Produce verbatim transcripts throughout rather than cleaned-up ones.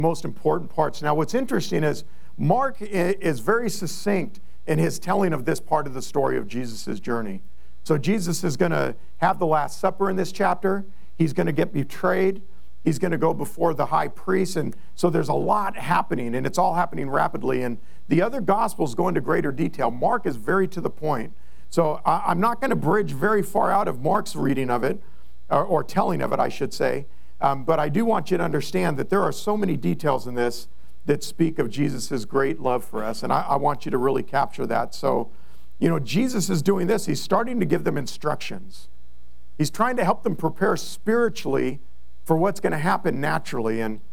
most important parts. Now, what's interesting is Mark is very succinct in his telling of this part of the story of Jesus' journey. So Jesus is going to have the Last Supper in this chapter. He's going to get betrayed. He's going to go before the high priest. And so there's a lot happening, and it's all happening rapidly. And the other Gospels go into greater detail. Mark is very to the point. So I'm not going to bridge very far out of Mark's reading of it, or, or telling of it, I should say. Um, but I do want you to understand that there are so many details in this that speak of Jesus' great love for us. And I, I want you to really capture that. So, you know, Jesus is doing this. He's starting to give them instructions. He's trying to help them prepare spiritually for what's going to happen naturally. And,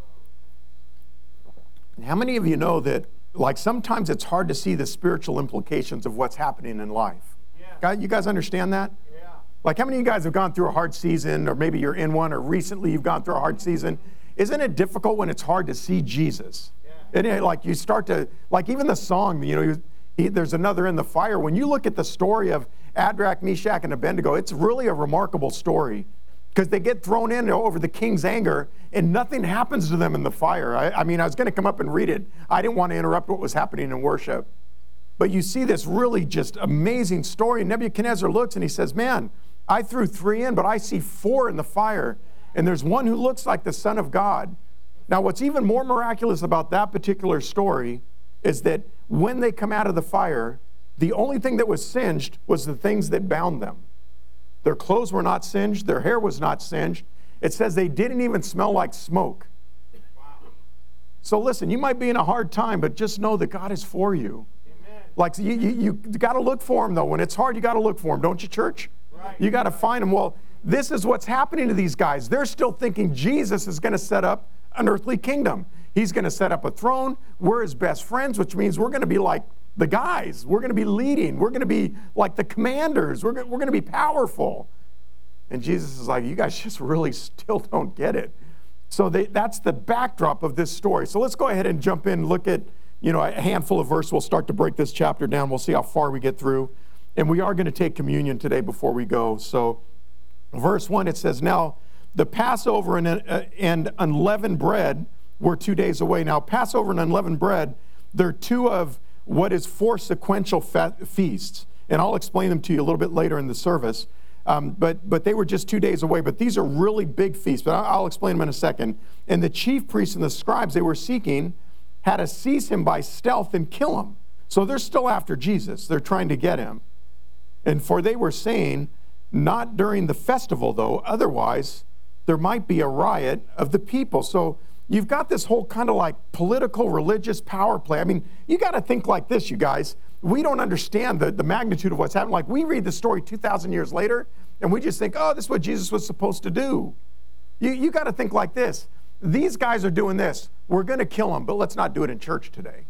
and how many of you know that, like, sometimes it's hard to see the spiritual implications of what's happening in life? Yeah. You guys understand that? Yeah. Like, how many of you guys have gone through a hard season, or maybe you're in one, or recently you've gone through a hard season? Isn't it difficult when it's hard to see Jesus? Yeah. And like you start to, like even the song, you know, he, he, there's another in the fire. When you look at the story of Shadrach, Meshach, and Abednego, it's really a remarkable story because they get thrown in over the king's anger and nothing happens to them in the fire. I, I mean, I was going to come up and read it. I didn't want to interrupt what was happening in worship. But you see this really just amazing story. Nebuchadnezzar looks and he says, man, I threw three in, but I see four in the fire. And there's one who looks like the Son of God. Now, what's even more miraculous about that particular story is that when they come out of the fire, the only thing that was singed was the things that bound them. Their clothes were not singed. Their hair was not singed. It says they didn't even smell like smoke. Wow. So listen, you might be in a hard time, but just know that God is for you. Amen. Like you, you, you got to look for him, though. When it's hard, you got to look for him, don't you, church? Right. You got to find him. Well, this is what's happening to these guys. They're still thinking Jesus is going to set up an earthly kingdom. He's going to set up a throne. We're his best friends, which means we're going to be like the guys. We're going to be leading. We're going to be like the commanders. We're, we're going to be powerful. And Jesus is like, you guys just really still don't get it. So they, that's the backdrop of this story. So let's go ahead and jump in, look at, you know, a handful of verses. We'll start to break this chapter down. We'll see how far we get through. And we are going to take communion today before we go. So verse one, it says, now the Passover and, uh, and unleavened bread were two days away. Now, Passover and unleavened bread, they're two of what is four sequential fe- feasts. And I'll explain them to you a little bit later in the service. Um, but, but they were just two days away. But these are really big feasts. But I'll explain them in a second. And the chief priests and the scribes they were seeking had to seize him by stealth and kill him. So they're still after Jesus. They're trying to get him. And for they were saying, not during the festival, though, otherwise there might be a riot of the people. So you've got this whole kind of like political, religious power play. I mean, you got to think like this, you guys. We don't understand the, the magnitude of what's happening. Like, we read the story two thousand years later, and we just think, oh, this is what Jesus was supposed to do. You, you got to think like this. These guys are doing this. We're going to kill them, but let's not do it in church today.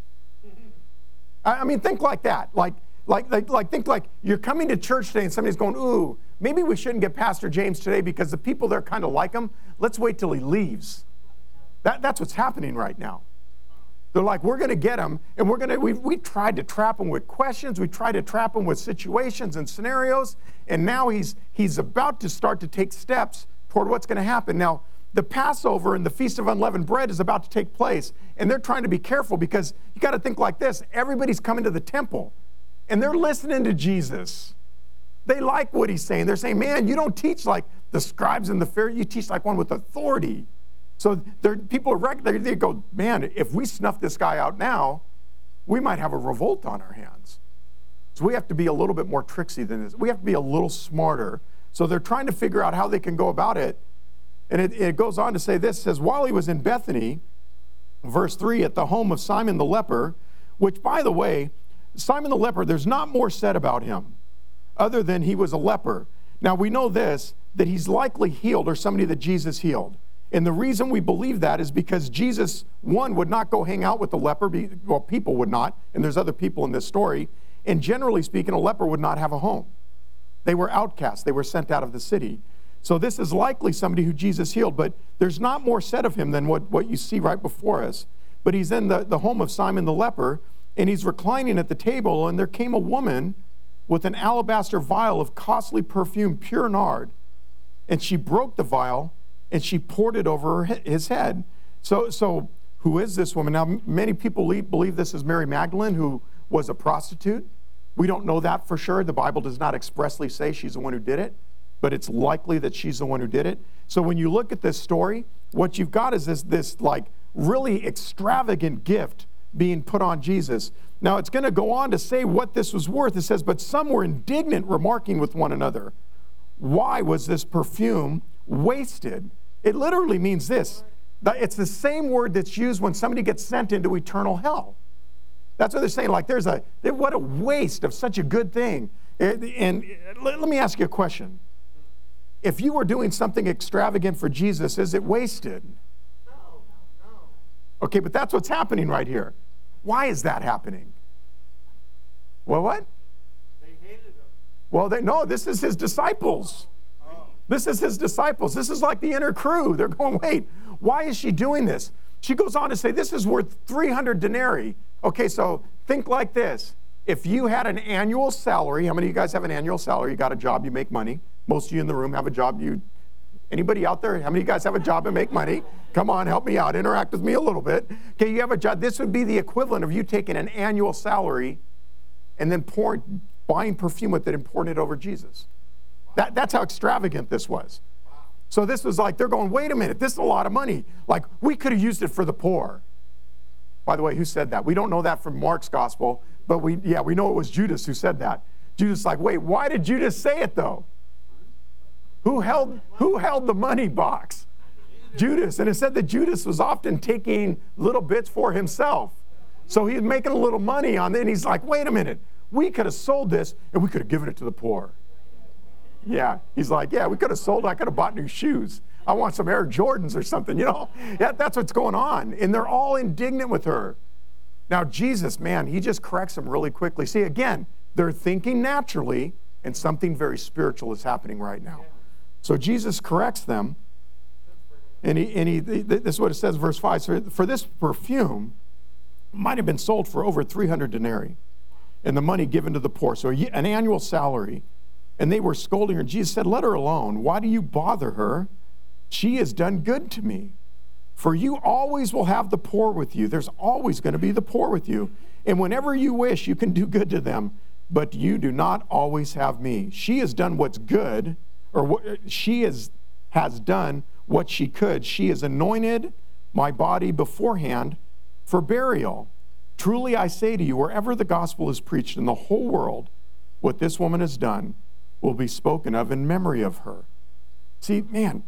I, I mean, think like that. Like, Like, like, like, think like you're coming to church today and somebody's going, ooh, maybe we shouldn't get Pastor James today because the people there kind of like him. Let's wait till he leaves. That, that's what's happening right now. They're like, we're going to get him, and we're going to, we we tried to trap him with questions. We tried to trap him with situations and scenarios, and now he's he's about to start to take steps toward what's going to happen. Now, the Passover and the Feast of Unleavened Bread is about to take place, and they're trying to be careful because you got to think like this. Everybody's coming to the temple. And they're listening to Jesus. They like what he's saying. They're saying, man, you don't teach like the scribes and the Pharisees. You teach like one with authority. So people are they, they go, man, if we snuff this guy out now, we might have a revolt on our hands. So we have to be a little bit more tricksy than this. We have to be a little smarter. So they're trying to figure out how they can go about it. And it, it goes on to say this. It says, while he was in Bethany, verse three, at the home of Simon the leper, which, by the way, Simon the leper, there's not more said about him other than he was a leper. Now, we know this, that he's likely healed or somebody that Jesus healed. And the reason we believe that is because Jesus, one, would not go hang out with the leper. Well, people would not, and there's other people in this story. And generally speaking, a leper would not have a home. They were outcasts. They were sent out of the city. So this is likely somebody who Jesus healed, but there's not more said of him than what, what you see right before us. But he's in the, the home of Simon the leper, and he's reclining at the table, and there came a woman with an alabaster vial of costly perfume, pure nard. And she broke the vial, and she poured it over his head. So, so who is this woman? Now, many people believe this is Mary Magdalene, who was a prostitute. We don't know that for sure. The Bible does not expressly say she's the one who did it, but it's likely that she's the one who did it. So when you look at this story, what you've got is this, this like really extravagant gift being put on Jesus. Now it's going to go on to say what this was worth. It says, but some were indignant, remarking with one another, why was this perfume wasted? It literally means this. It's the same word that's used when somebody gets sent into eternal hell. That's what they're saying. Like, there's a, what a waste of such a good thing. And let me ask you a question. If you were doing something extravagant for Jesus, is it wasted? No, no. Okay, but that's what's happening right here. Why is that happening? Well, what? They hated him. Well, they, no, this is his disciples. Oh. This is his disciples. This is like the inner crew. They're going, wait, why is she doing this? She goes on to say, this is worth three hundred denarii. Okay, so think like this. If you had an annual salary, how many of you guys have an annual salary? You got a job, you make money. Most of you in the room have a job. You, anybody out there? How many of you guys have a job and make money? Come on, help me out. Interact with me a little bit. Okay, you have a job. This would be the equivalent of you taking an annual salary and then pouring, buying perfume with it and pouring it over Jesus. That, that's how extravagant this was. So this was like, they're going, wait a minute, this is a lot of money. Like, we could have used it for the poor. By the way, who said that? We don't know that from Mark's gospel, but we, yeah, we know it was Judas who said that. Judas like, wait, why did Judas say it though? Who held, who held the money box? Judas. And it said that Judas was often taking little bits for himself. So he's making a little money on it, and he's like, wait a minute, we could have sold this and we could have given it to the poor. Yeah, he's like, yeah, we could have sold it. I could have bought new shoes. I want some Air Jordans or something, you know. Yeah, that's what's going on. And they're all indignant with her. Now, Jesus, man, he just corrects them really quickly. See, again, they're thinking naturally, and something very spiritual is happening right now. So Jesus corrects them, and he, and he this is what it says, verse five. So for this perfume might have been sold for over three hundred denarii, and the money given to the poor. So an annual salary. And they were scolding her. Jesus said, let her alone. Why do you bother her? She has done good to me. For you always will have the poor with you. There's always going to be the poor with you. And whenever you wish, you can do good to them. But you do not always have me. She has done what's good, or what, she is, has done what she could. She has anointed my body beforehand for burial. Truly I say to you, wherever the gospel is preached in the whole world, what this woman has done will be spoken of in memory of her. See, man,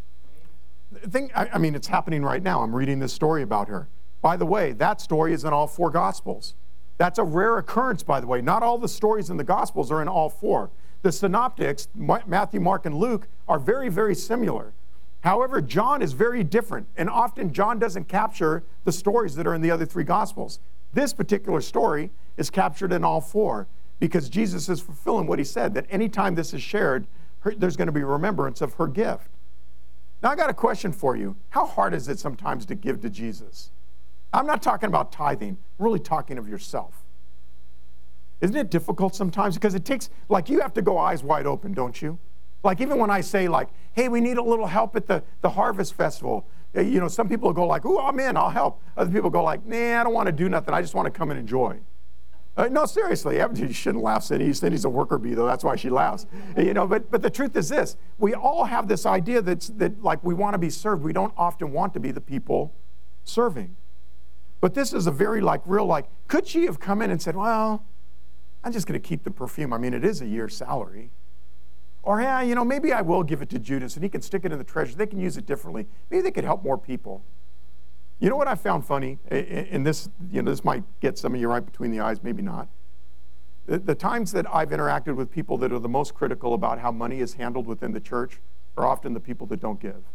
thing, I, I mean, it's happening right now. I'm reading this story about her. By the way, that story is in all four Gospels. That's a rare occurrence, by the way. Not all the stories in the Gospels are in all four. The synoptics, Matthew, Mark, and Luke, are very, very similar. However, John is very different, and often John doesn't capture the stories that are in the other three Gospels. This particular story is captured in all four, because Jesus is fulfilling what he said, that anytime this is shared, her, there's going to be remembrance of her gift. Now, I got a question for you. How hard is it sometimes to give to Jesus? I'm not talking about tithing. I'm really talking of yourself. Isn't it difficult sometimes? Because it takes, like, you have to go eyes wide open, don't you? Like, even when I say, like, hey, we need a little help at the, the Harvest Festival. You know, some people go like, ooh, I'm in, I'll help. Other people go like, nah, I don't want to do nothing. I just want to come and enjoy. Uh, no, seriously, you shouldn't laugh, Cindy. Cindy's a worker bee, though. That's why she laughs. You know, but but the truth is this: we all have this idea that's that like we want to be served. We don't often want to be the people serving. But this is a very like real like. Could she have come in and said, "Well, I'm just going to keep the perfume. I mean, it is a year's salary." Or, yeah, you know, maybe I will give it to Judas, and he can stick it in the treasure. They can use it differently. Maybe they could help more people. You know what I found funny? And this, you know, this might get some of you right between the eyes, maybe not. The, the times that I've interacted with people that are the most critical about how money is handled within the church are often the people that don't give.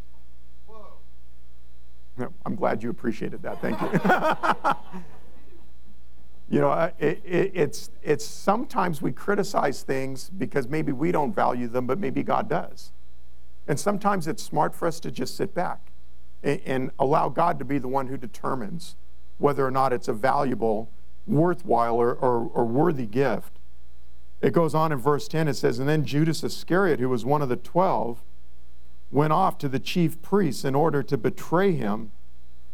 Whoa. I'm glad you appreciated that. Thank you. You know, it, it, it's it's sometimes we criticize things because maybe we don't value them, but maybe God does. And sometimes it's smart for us to just sit back and allow God to be the one who determines whether or not it's a valuable, worthwhile, or, or, or worthy gift. It goes on in verse ten, it says, and then Judas Iscariot, who was one of the twelve, went off to the chief priests in order to betray him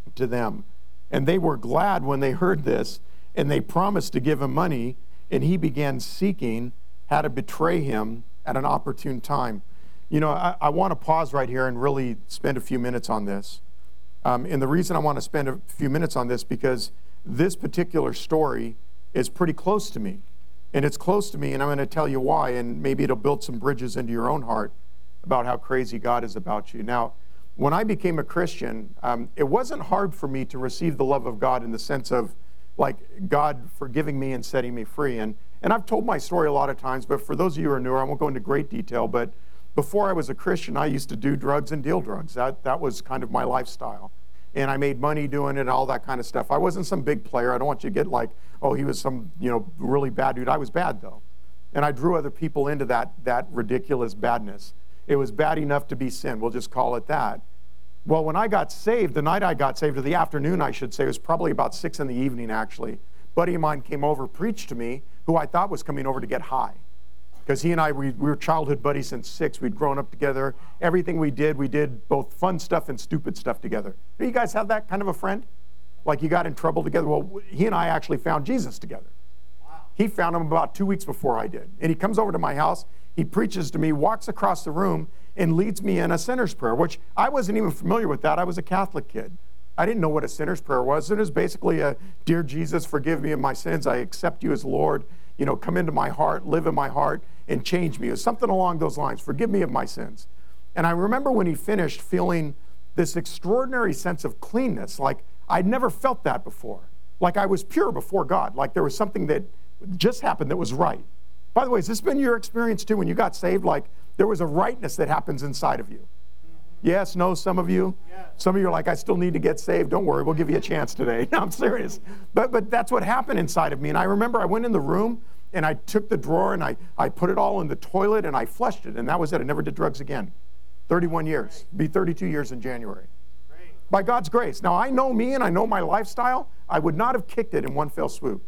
to them. And they were glad when they heard this, and they promised to give him money, and he began seeking how to betray him at an opportune time. You know, I, I want to pause right here and really spend a few minutes on this. Um, and the reason I want to spend a few minutes on this, because this particular story is pretty close to me. And it's close to me, and I'm going to tell you why, and maybe it'll build some bridges into your own heart about how crazy God is about you. Now, when I became a Christian, um, it wasn't hard for me to receive the love of God in the sense of, like, God forgiving me and setting me free. And, and I've told my story a lot of times, but for those of you who are newer, I won't go into great detail, but before I was a Christian, I used to do drugs and deal drugs. That, that was kind of my lifestyle. And I made money doing it and all that kind of stuff. I wasn't some big player. I don't want you to get like, oh, he was some, you know, really bad dude. I was bad, though. And I drew other people into that, that ridiculous badness. It was bad enough to be sin. We'll just call it that. Well, when I got saved, the night I got saved, or the afternoon, I should say, it was probably about six in the evening, actually. A buddy of mine came over, preached to me, who I thought was coming over to get high. Because he and I, we, we were childhood buddies since six. We'd grown up together. Everything we did, we did both fun stuff and stupid stuff together. Do you guys have that kind of a friend? Like you got in trouble together? Well, he and I actually found Jesus together. Wow. He found him about two weeks before I did. And he comes over to my house. He preaches to me, walks across the room, and leads me in a sinner's prayer, which I wasn't even familiar with that. I was a Catholic kid. I didn't know what a sinner's prayer was. It was basically a, dear Jesus, forgive me of my sins. I accept you as Lord. You know, come into my heart, live in my heart, and change me. It was something along those lines. Forgive me of my sins. And I remember when he finished feeling this extraordinary sense of cleanness, like I'd never felt that before. Like I was pure before God. Like there was something that just happened that was right. By the way, has this been your experience too when you got saved? Like there was a rightness that happens inside of you. Mm-hmm. Yes, no, some of you? Yes. Some of you are like, I still need to get saved. Don't worry, we'll give you a chance today. No, I'm serious. But but that's what happened inside of me. And I remember I went in the room and I took the drawer and I, I put it all in the toilet and I flushed it. And that was it. I never did drugs again. thirty-one years. Be thirty-two years in January. Great. By God's grace. Now, I know me and I know my lifestyle. I would not have kicked it in one fell swoop.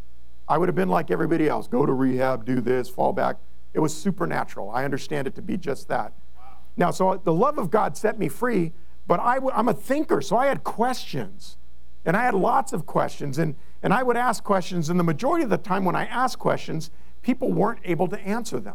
I would have been like everybody else. Go to rehab, do this, fall back. It was supernatural. I understand it to be just that. Wow. Now, so the love of God set me free, but I w- I'm a thinker, so I had questions. And I had lots of questions, and, and I would ask questions, and the majority of the time when I asked questions, people weren't able to answer them.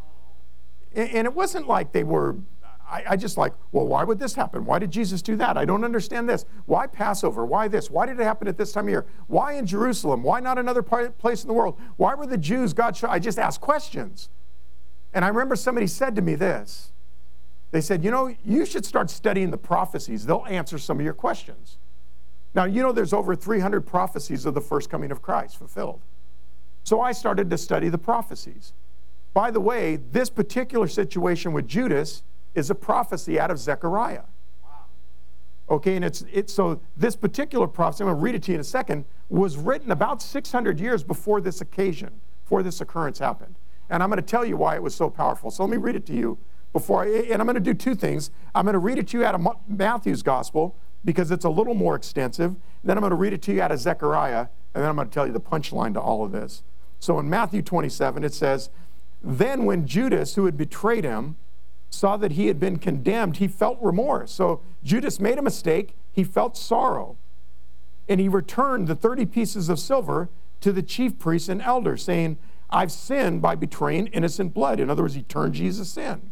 And, and it wasn't like they were, I, I just like, well, why would this happen? Why did Jesus do that? I don't understand this. Why Passover? Why this? Why did it happen at this time of year? Why in Jerusalem? Why not another place in the world? Why were the Jews, God, show? I just asked questions. And I remember somebody said to me this. They said, you know, you should start studying the prophecies. They'll answer some of your questions. Now, you know there's over three hundred prophecies of the first coming of Christ fulfilled. So I started to study the prophecies. By the way, this particular situation with Judas is a prophecy out of Zechariah. Wow. Okay, and it's, it's so this particular prophecy, I'm going to read it to you in a second, was written about six hundred years before this occasion, before this occurrence happened. And I'm going to tell you why it was so powerful. So let me read it to you before, I, and I'm going to do two things. I'm going to read it to you out of Matthew's gospel, because it's a little more extensive. Then I'm going to read it to you out of Zechariah, and then I'm going to tell you the punchline to all of this. So in Matthew twenty-seven, it says, then when Judas, who had betrayed him, saw that he had been condemned, he felt remorse. So Judas made a mistake. He felt sorrow. And he returned the thirty pieces of silver to the chief priests and elders, saying, I've sinned by betraying innocent blood. In other words, he turned Jesus in.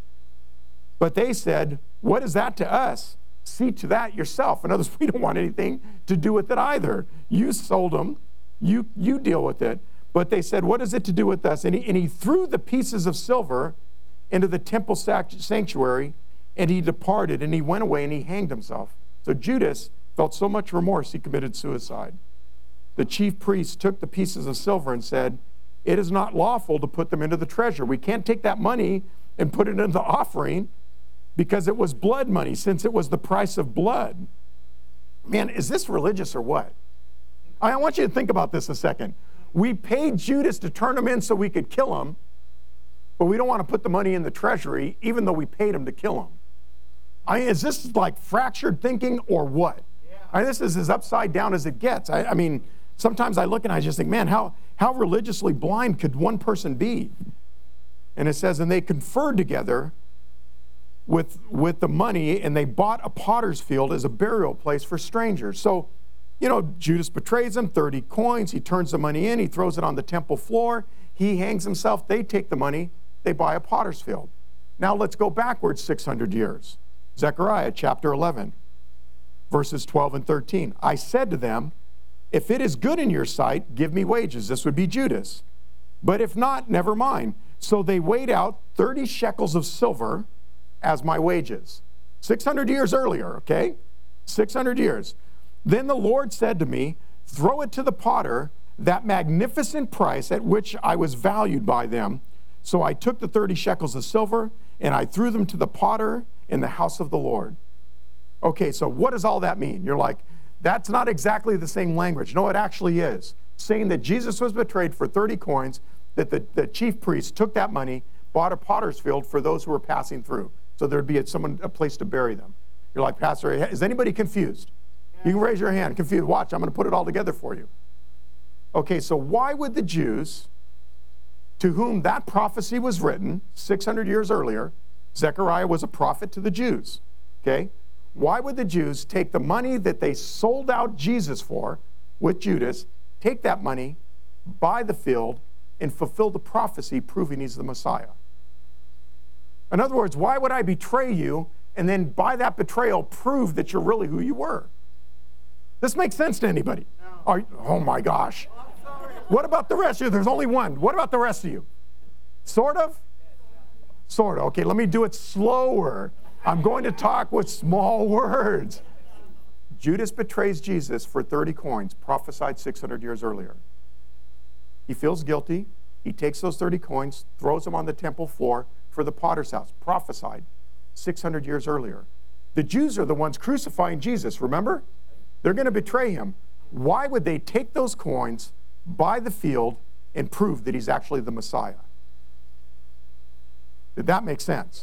But they said, what is that to us? See to that yourself. In other words, we don't want anything to do with it either. You sold them. You, you deal with it. But they said, what is it to do with us? And he, and he threw the pieces of silver into the temple sanctuary, and he departed, and he went away, and he hanged himself. So Judas felt so much remorse, he committed suicide. The chief priests took the pieces of silver and said, it is not lawful to put them into the treasure. We can't take that money and put it into the offering, because it was blood money, since it was the price of blood. Man, is this religious or what? I want you to think about this a second. We paid Judas to turn him in so we could kill him, but we don't want to put the money in the treasury, even though we paid him to kill him. I mean, is this like fractured thinking or what? Yeah. I mean, this is as upside down as it gets. I, I mean, sometimes I look and I just think, man, how, how religiously blind could one person be? And it says, and they conferred together with, with the money, and they bought a potter's field as a burial place for strangers. So, you know, Judas betrays him, thirty coins. He turns the money in. He throws it on the temple floor. He hangs himself. They take the money. They buy a potter's field. Now let's go backwards six hundred years. Zechariah chapter eleven, verses twelve and thirteen. I said to them, if it is good in your sight, give me wages. This would be Judas. But if not, never mind. So they weighed out thirty shekels of silver as my wages. six hundred years earlier, okay? six hundred years. Then the Lord said to me, throw it to the potter, that magnificent price at which I was valued by them. So I took the thirty shekels of silver, and I threw them to the potter in the house of the Lord. Okay, so what does all that mean? You're like, that's not exactly the same language. No, it actually is. Saying that Jesus was betrayed for thirty coins, that the, the chief priest took that money, bought a potter's field for those who were passing through. So there'd be a, someone, a place to bury them. You're like, Pastor, is anybody confused? You can raise your hand. Confused. Watch, I'm going to put it all together for you. Okay, so why would the Jews, to whom that prophecy was written six hundred years earlier, Zechariah was a prophet to the Jews, okay? Why would the Jews take the money that they sold out Jesus for with Judas, take that money, buy the field, and fulfill the prophecy proving he's the Messiah? In other words, why would I betray you and then by that betrayal prove that you're really who you were? This makes sense to anybody? No. Are, oh my gosh. What about the rest of you? There's only one. What about the rest of you? Sort of? Sort of. Okay, let me do it slower. I'm going to talk with small words. Judas betrays Jesus for thirty coins, prophesied six hundred years earlier. He feels guilty. He takes those thirty coins, throws them on the temple floor for the potter's house, prophesied six hundred years earlier. The Jews are the ones crucifying Jesus, remember? They're going to betray him. Why would they take those coins, buy the field, and prove that he's actually the Messiah? Did that make sense?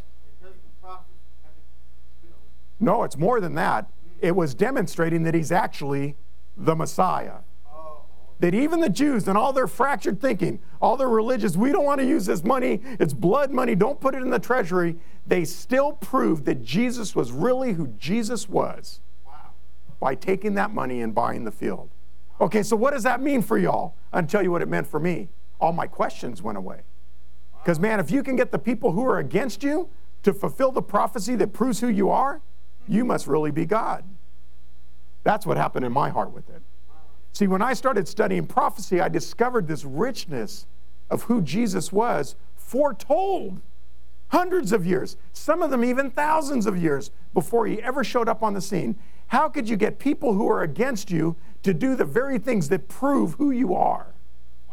No, it's more than that. It was demonstrating that he's actually the Messiah. That even the Jews and all their fractured thinking, all their religious, we don't want to use this money, it's blood money, don't put it in the treasury, they still proved that Jesus was really who Jesus was by taking that money and buying the field. Okay, so what does that mean for y'all? I'll tell you what it meant for me. All my questions went away. Because, man, if you can get the people who are against you to fulfill the prophecy that proves who you are, you must really be God. That's what happened in my heart with it. See, when I started studying prophecy, I discovered this richness of who Jesus was, foretold hundreds of years, some of them even thousands of years before he ever showed up on the scene. How could you get people who are against you to do the very things that prove who you are? Wow.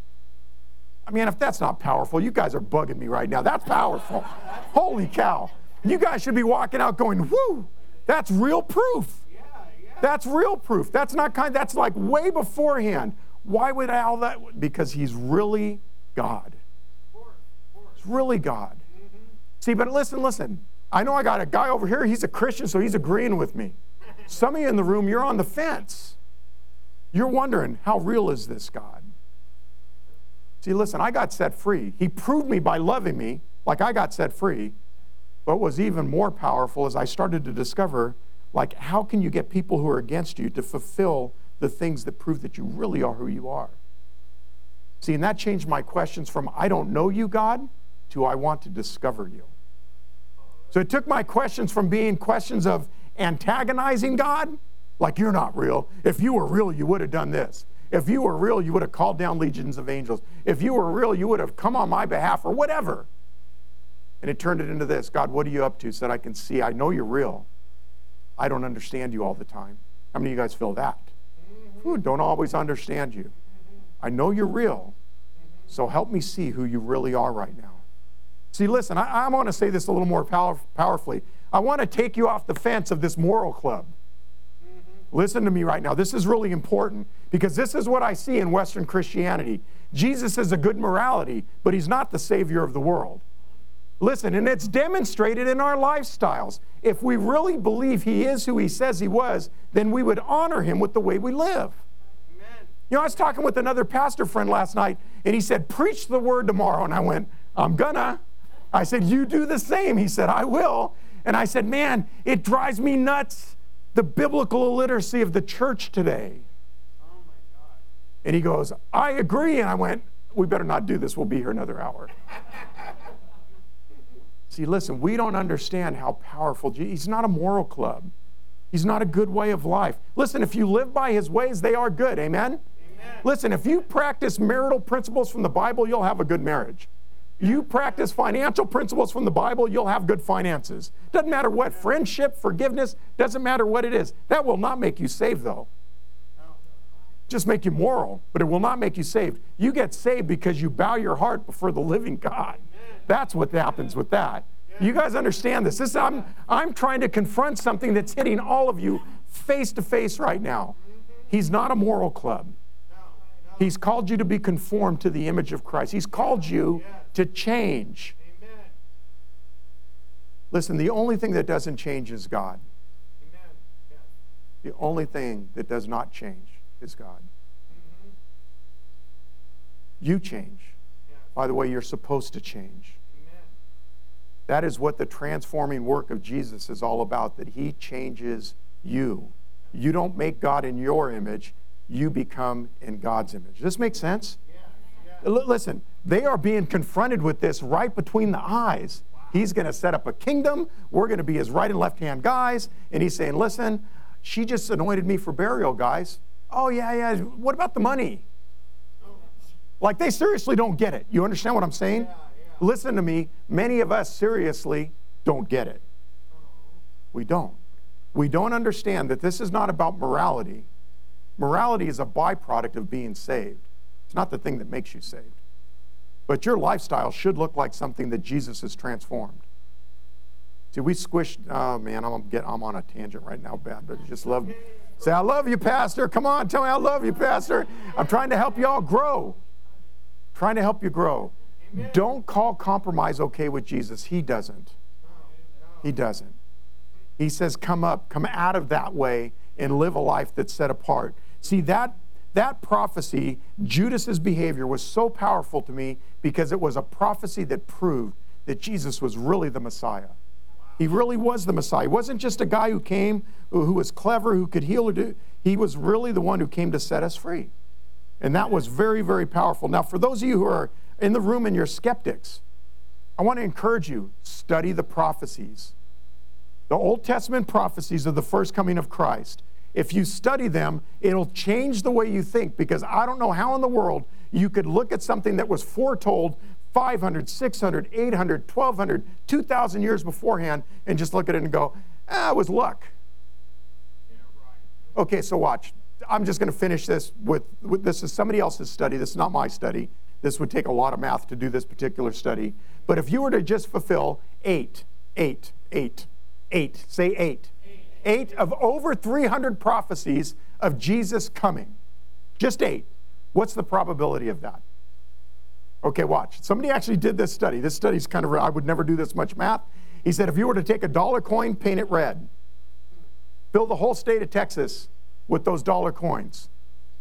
I mean, if that's not powerful, you guys are bugging me right now. That's powerful. Holy cow. You guys should be walking out going, whoo, that's real proof. Yeah, yeah. That's real proof. That's not kind, that's like way beforehand. Why would all that? Because he's really God. Of course, of course. He's really God. Mm-hmm. See, but listen, listen. I know I got a guy over here, he's a Christian, so he's agreeing with me. Some of you in the room, you're on the fence. You're wondering, how real is this God? See, listen, I got set free. He proved me by loving me like I got set free. But what was even more powerful is I started to discover, like, how can you get people who are against you to fulfill the things that prove that you really are who you are? See, and that changed my questions from, I don't know you, God, to I want to discover you. So it took my questions from being questions of antagonizing God, like you're not real. If you were real, you would have done this. If you were real, you would have called down legions of angels. If you were real, you would have come on my behalf or whatever. And it turned it into this. God, what are you up to? Said, I can see. I know you're real. I don't understand you all the time. How many of you guys feel that? Ooh, don't always understand you. I know you're real. So help me see who you really are right now. See, listen, I, I want to say this a little more power, powerfully. I want to take you off the fence of this moral club. Mm-hmm. Listen to me right now. This is really important because this is what I see in Western Christianity. Jesus is a good morality, but he's not the Savior of the world. Listen, and it's demonstrated in our lifestyles. If we really believe he is who he says he was, then we would honor him with the way we live. Amen. You know, I was talking with another pastor friend last night, and he said, preach the word tomorrow. And I went, I'm gonna. I said, you do the same. He said, I will. And I said, man, it drives me nuts, the biblical illiteracy of the church today. Oh my God. And he goes, I agree. And I went, we better not do this. We'll be here another hour. See, listen, we don't understand how powerful Jesus, he's not a moral club. He's not a good way of life. Listen, if you live by his ways, they are good. Amen? Amen. Listen, if you practice marital principles from the Bible, you'll have a good marriage. You practice financial principles from the Bible, you'll have good finances. Doesn't matter what, friendship, forgiveness, doesn't matter what it is. That will not make you saved, though. Just make you moral, but it will not make you saved. You get saved because you bow your heart before the living God. That's what happens with that. You guys understand this. This I'm, I'm trying to confront something that's hitting all of you face to face right now. He's not a moral club. He's called you to be conformed to the image of Christ. He's called you to change. Amen. Listen, the only thing that doesn't change is God. Amen. Yes. The only thing that does not change is God. Mm-hmm. You change Yes. by the way you're supposed to change. Amen. That is what the transforming work of Jesus is all about, that he changes you. You don't make God in your image. You become in God's image. Does this make sense? Yes. Yes. L- listen, they are being confronted with this right between the eyes. Wow. He's going to set up a kingdom. We're going to be his right and left-hand guys. And he's saying, listen, she just anointed me for burial, guys. Oh, yeah, yeah. What about the money? Like, they seriously don't get it. You understand what I'm saying? Yeah, yeah. Listen to me. Many of us seriously don't get it. We don't. We don't understand that this is not about morality. Morality is a byproduct of being saved. It's not the thing that makes you saved. But your lifestyle should look like something that Jesus has transformed. See, we squished, oh man, I'm, get, I'm on a tangent right now, bad, but I just love, say, I love you, Pastor. Come on, tell me I love you, Pastor. I'm trying to help you all grow. Trying to help you grow. Amen. Don't call compromise okay with Jesus. He doesn't. He doesn't. He says, come up, come out of that way and live a life that's set apart. See, that, that prophecy, Judas's behavior, was so powerful to me because it was a prophecy that proved that Jesus was really the Messiah. He really was the Messiah. He wasn't just a guy who came, who, who was clever, who could heal or do. He was really the one who came to set us free. And that was very, very powerful. Now, for those of you who are in the room and you're skeptics, I want to encourage you, study the prophecies. The Old Testament prophecies of the first coming of Christ. If you study them, it'll change the way you think, because I don't know how in the world you could look at something that was foretold five hundred, six hundred, eight hundred, twelve hundred, two thousand years beforehand and just look at it and go, ah, it was luck. Yeah, right. Okay, so watch. I'm just going to finish this with, with, this is somebody else's study. This is not my study. This would take a lot of math to do this particular study. But if you were to just fulfill eight, eight, eight, eight, say eight, eight of over three hundred prophecies of Jesus coming, just eight, what's the probability of that? Okay, watch. Somebody actually did this study. This study's kind of, I would never do this much math. He said if you were to take a dollar coin, paint it red, fill the whole state of Texas with those dollar coins.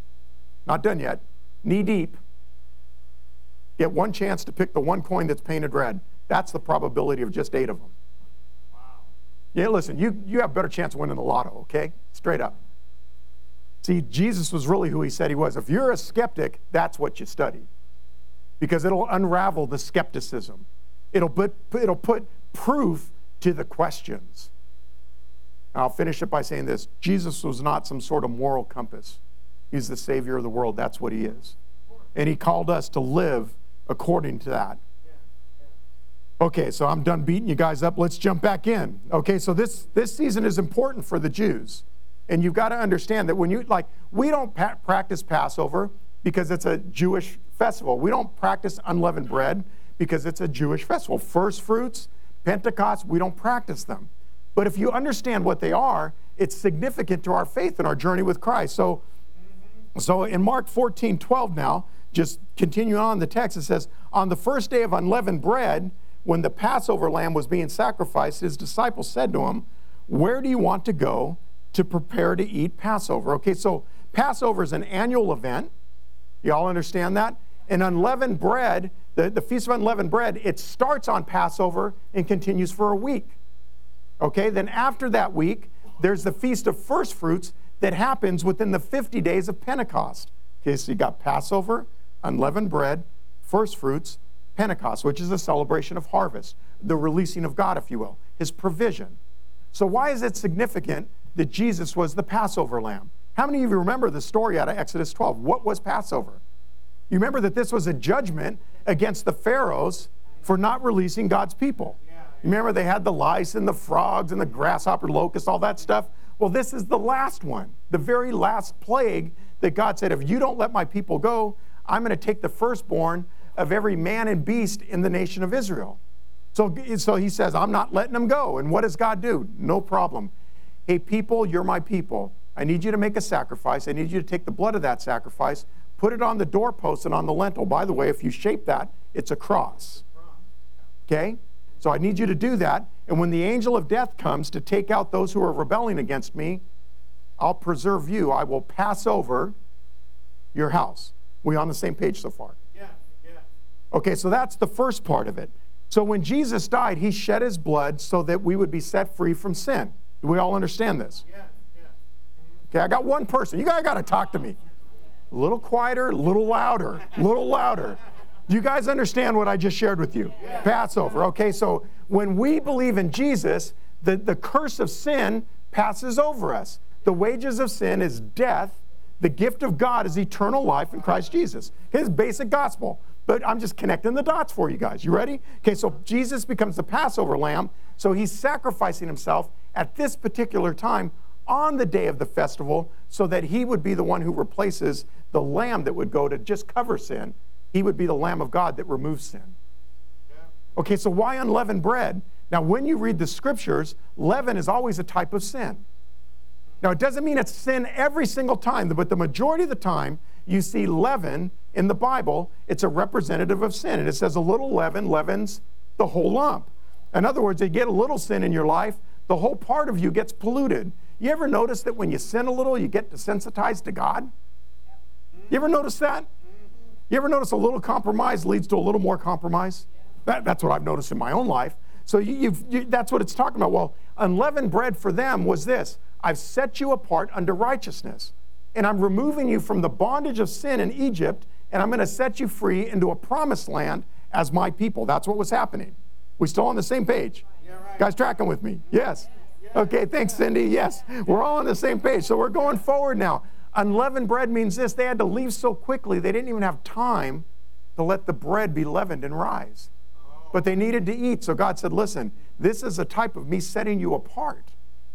Not done yet. Knee deep. Get one chance to pick the one coin that's painted red. That's the probability of just eight of them. Wow. Yeah, listen, you, you have a better chance of winning the lotto, okay? Straight up. See, Jesus was really who he said he was. If you're a skeptic, that's what you study. Because it'll unravel the skepticism. It'll put, it'll put proof to the questions. I'll finish it by saying this. Jesus was not some sort of moral compass. He's the Savior of the world. That's what he is. And he called us to live according to that. Okay, so I'm done beating you guys up. Let's jump back in. Okay, so this, this season is important for the Jews. And you've got to understand that when you, like, we don't pa- practice Passover because it's a Jewish festival. We don't practice unleavened bread because it's a Jewish festival. First fruits, Pentecost, we don't practice them. But if you understand what they are, it's significant to our faith and our journey with Christ. So, so in Mark fourteen twelve now, just continue on the text, it says, on the first day of unleavened bread, when the Passover lamb was being sacrificed, his disciples said to him, where do you want to go to prepare to eat Passover? Okay, so Passover is an annual event. You all understand that? And unleavened bread, the, the Feast of Unleavened Bread, it starts on Passover and continues for a week. Okay, then after that week, there's the Feast of First Fruits that happens within the fifty days of Pentecost. Okay, so you got Passover, unleavened bread, first fruits, Pentecost, which is a celebration of harvest, the releasing of God, if you will, his provision. So why is it significant that Jesus was the Passover lamb? How many of you remember the story out of Exodus twelve? What was Passover? You remember that this was a judgment against the pharaohs for not releasing God's people. You remember they had the lice and the frogs and the grasshopper, locusts, all that stuff? Well, this is the last one, the very last plague that God said, if you don't let my people go, I'm going to take the firstborn of every man and beast in the nation of Israel. So, so he says, I'm not letting them go. And what does God do? No problem. Hey, people, you're my people. I need you to make a sacrifice. I need you to take the blood of that sacrifice, put it on the doorpost and on the lintel. By the way, if you shape that, it's a cross. Okay? So I need you to do that. And when the angel of death comes to take out those who are rebelling against me, I'll preserve you. I will pass over your house. We on the same page so far? Yeah, yeah. Okay, so that's the first part of it. So when Jesus died, he shed his blood so that we would be set free from sin. Do we all understand this? Yeah, yeah. Okay, I got one person. You guys got to talk to me. A little quieter, a little louder, a little louder. You guys understand what I just shared with you? Yeah. Passover. Okay, so when we believe in Jesus, the, the curse of sin passes over us. The wages of sin is death. The gift of God is eternal life in Christ Jesus. His basic gospel. But I'm just connecting the dots for you guys. You ready? Okay, so Jesus becomes the Passover lamb. So he's sacrificing himself at this particular time on the day of the festival so that he would be the one who replaces the lamb that would go to just cover sin. He would be the Lamb of God that removes sin. Okay, so why unleavened bread? Now, when you read the scriptures, leaven is always a type of sin. Now, it doesn't mean it's sin every single time, but the majority of the time you see leaven in the Bible, it's a representative of sin. And it says a little leaven leavens the whole lump. In other words, you get a little sin in your life, the whole part of you gets polluted. You ever notice that when you sin a little, you get desensitized to God? You ever notice that? You ever notice a little compromise leads to a little more compromise? That, that's what I've noticed in my own life. So you, you've, you, that's what it's talking about. Well, unleavened bread for them was this. I've set you apart unto righteousness. And I'm removing you from the bondage of sin in Egypt, and I'm going to set you free into a promised land as my people. That's what was happening. We still on the same page? Yeah, right. Guys tracking with me? Yes. Okay, thanks, Cindy. Yes, we're all on the same page. So we're going forward now. Unleavened bread means this. They had to leave so quickly, they didn't even have time to let the bread be leavened and rise. But they needed to eat. So God said, listen, this is a type of me setting you apart.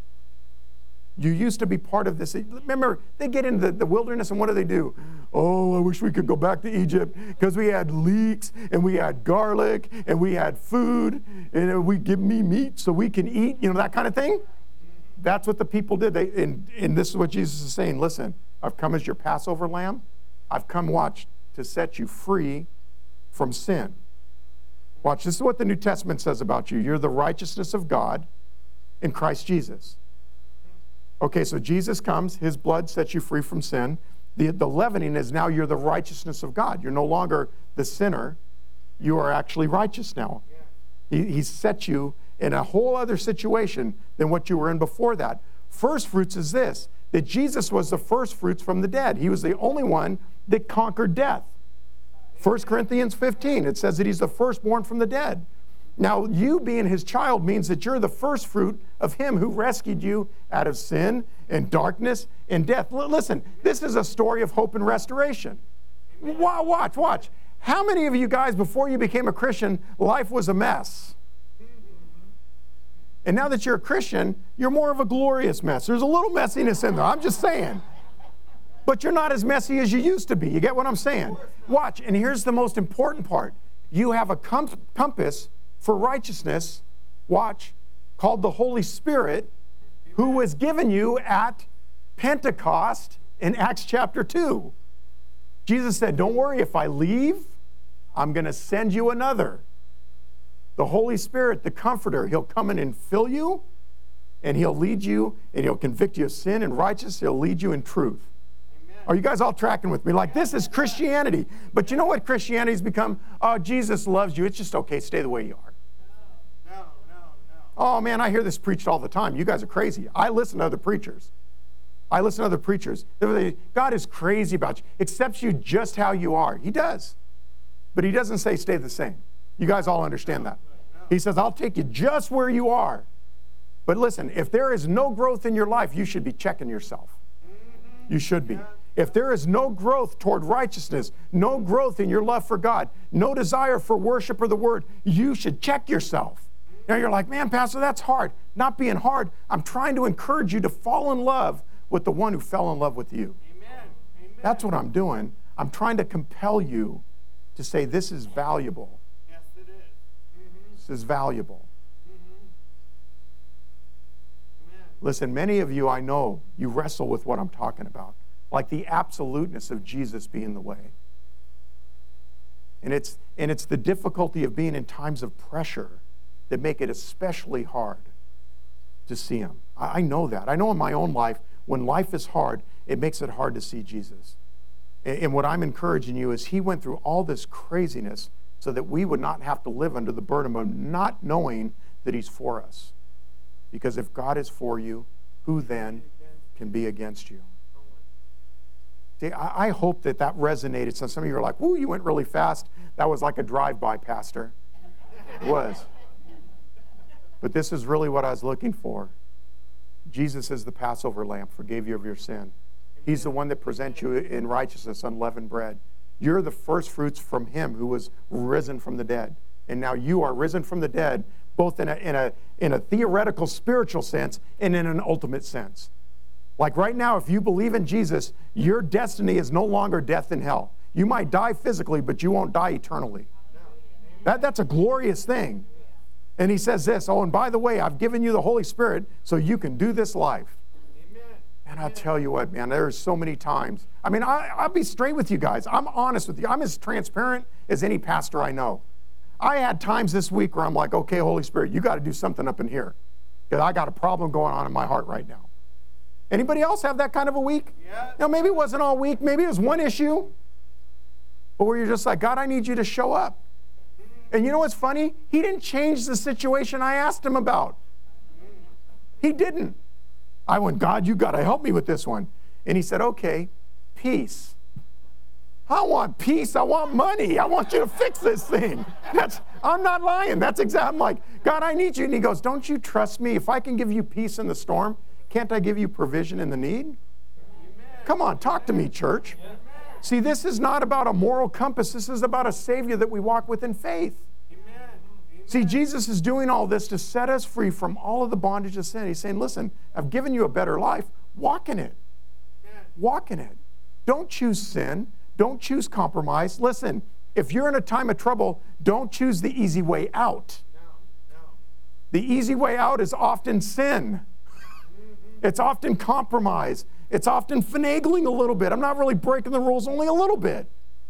You used to be part of this. Remember, they get into the, the wilderness, and what do they do? Oh, I wish we could go back to Egypt because we had leeks, and we had garlic, and we had food, and we give me meat so we can eat, you know, that kind of thing. That's what the people did. They, and, and this is what Jesus is saying. Listen, I've come as your Passover lamb. I've come, watch, to set you free from sin. Watch, this is what the New Testament says about you. You're the righteousness of God in Christ Jesus. Okay, so Jesus comes. His blood sets you free from sin. The, the leavening is now you're the righteousness of God. You're no longer the sinner. You are actually righteous now. He, he set you in a whole other situation than what you were in before that. First fruits is this, that Jesus was the first fruits from the dead. He was the only one that conquered death. First Corinthians fifteen, it says that he's the firstborn from the dead. Now, you being his child means that you're the first fruit of him who rescued you out of sin and darkness and death. L- listen, this is a story of hope and restoration. Wow, watch, watch. How many of you guys, before you became a Christian, life was a mess? And now that you're a Christian, you're more of a glorious mess. There's a little messiness in there, I'm just saying. But you're not as messy as you used to be. You get what I'm saying? Watch, and here's the most important part. You have a com- compass for righteousness, watch, called the Holy Spirit, who was given you at Pentecost in Acts chapter two. Jesus said, don't worry, if I leave, I'm going to send you another. The Holy Spirit, the Comforter, he'll come in and fill you, and he'll lead you, and he'll convict you of sin and righteousness. He'll lead you in truth. Amen. Are you guys all tracking with me? Like, this is Christianity. But you know what Christianity's become? Oh, Jesus loves you. It's just okay. Stay the way you are. No, no, no. Oh, man, I hear this preached all the time. You guys are crazy. I listen to other preachers. I listen to other preachers. God is crazy about you, accepts you just how you are. He does. But he doesn't say stay the same. You guys all understand that. He says, I'll take you just where you are. But listen, if there is no growth in your life, you should be checking yourself. You should be. If there is no growth toward righteousness, no growth in your love for God, no desire for worship or the word, you should check yourself. Now you're like, man, Pastor, that's hard. Not being hard. I'm trying to encourage you to fall in love with the one who fell in love with you. Amen. Amen. That's what I'm doing. I'm trying to compel you to say this is valuable. Yes, it is. Mm-hmm. This is valuable. Mm-hmm. Amen. Listen, many of you, I know, you wrestle with what I'm talking about, like the absoluteness of Jesus being the way. And it's, and it's the difficulty of being in times of pressure that make it especially hard to see him. I, I know that. I know in my own life, when life is hard, it makes it hard to see Jesus. And, and what I'm encouraging you is he went through all this craziness so that we would not have to live under the burden of not knowing that he's for us. Because if God is for you, who then can be against you? See, I, I hope that that resonated. So some of you are like, "Woo, you went really fast. That was like a drive-by, Pastor." It was. But this is really what I was looking for. Jesus is the Passover lamb, forgave you of your sin. He's the one that presents you in righteousness, unleavened bread. You're the first fruits from him who was risen from the dead. And now you are risen from the dead, both in a, in a, in a theoretical, spiritual sense and in an ultimate sense. Like right now, if you believe in Jesus, your destiny is no longer death and hell. You might die physically, but you won't die eternally. That, that's a glorious thing. And he says this, oh, and by the way, I've given you the Holy Spirit so you can do this life. Amen. And I'll tell you what, man, there's so many times. I mean, I, I'll be straight with you guys. I'm honest with you. I'm as transparent as any pastor I know. I had times this week where I'm like, okay, Holy Spirit, you got to do something up in here. Because I got a problem going on in my heart right now. Anybody else have that kind of a week? Yeah. You know, maybe it wasn't all week. Maybe it was one issue. But where you're just like, God, I need you to show up. And you know what's funny? He didn't change the situation I asked him about. He didn't. I went, God, you got to help me with this one. And he said, okay, peace. I want peace. I want money. I want you to fix this thing. That's, I'm not lying. That's exactly, I'm like, God, I need you. And he goes, don't you trust me? If I can give you peace in the storm, can't I give you provision in the need? Amen. Come on, talk to me, church. Amen. See, this is not about a moral compass. This is about a Savior that we walk with in faith. Amen. Amen. See, Jesus is doing all this to set us free from all of the bondage of sin. He's saying, listen, I've given you a better life. Walk in it. Amen. Walk in it. Don't choose sin. Don't choose compromise. Listen, if you're in a time of trouble, don't choose the easy way out. No, no. The easy way out is often sin. It's often compromise. It's often finagling a little bit. I'm not really breaking the rules, only a little bit.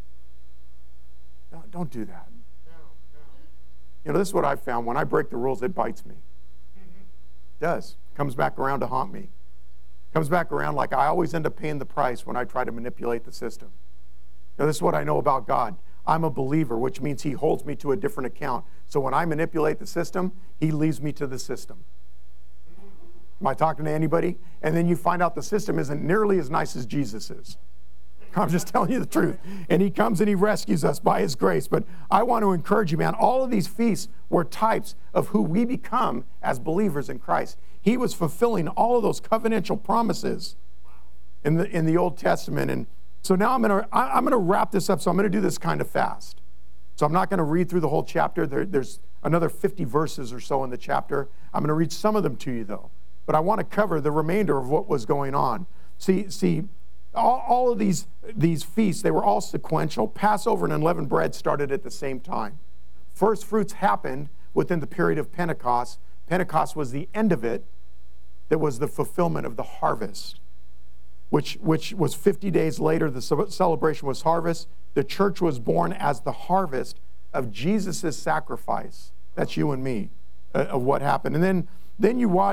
No, don't do that. No, no. You know, this is what I've found. When I break the rules, it bites me. It does. Comes back around to haunt me. Comes back around like I always end up paying the price when I try to manipulate the system. Now, this is what I know about God. I'm a believer, which means he holds me to a different account. So when I manipulate the system, he leaves me to the system. Am I talking to anybody? And then you find out the system isn't nearly as nice as Jesus is. I'm just telling you the truth. And he comes and he rescues us by his grace. But I want to encourage you, man, all of these feasts were types of who we become as believers in Christ. He was fulfilling all of those covenantal promises in the, in the Old Testament. And so now I'm going to I'm going to wrap this up. So I'm going to do this kind of fast. So I'm not going to read through the whole chapter. There, there's another fifty verses or so in the chapter. I'm going to read some of them to you, though. But I want to cover the remainder of what was going on. See, see, all, all of these, these feasts, they were all sequential. Passover and unleavened bread started at the same time. First fruits happened within the period of Pentecost. Pentecost was the end of it. That was the fulfillment of the harvest, which, which was fifty days later. The celebration was harvest. The church was born as the harvest of Jesus' sacrifice. That's you and me, uh, of what happened. And then, then you watch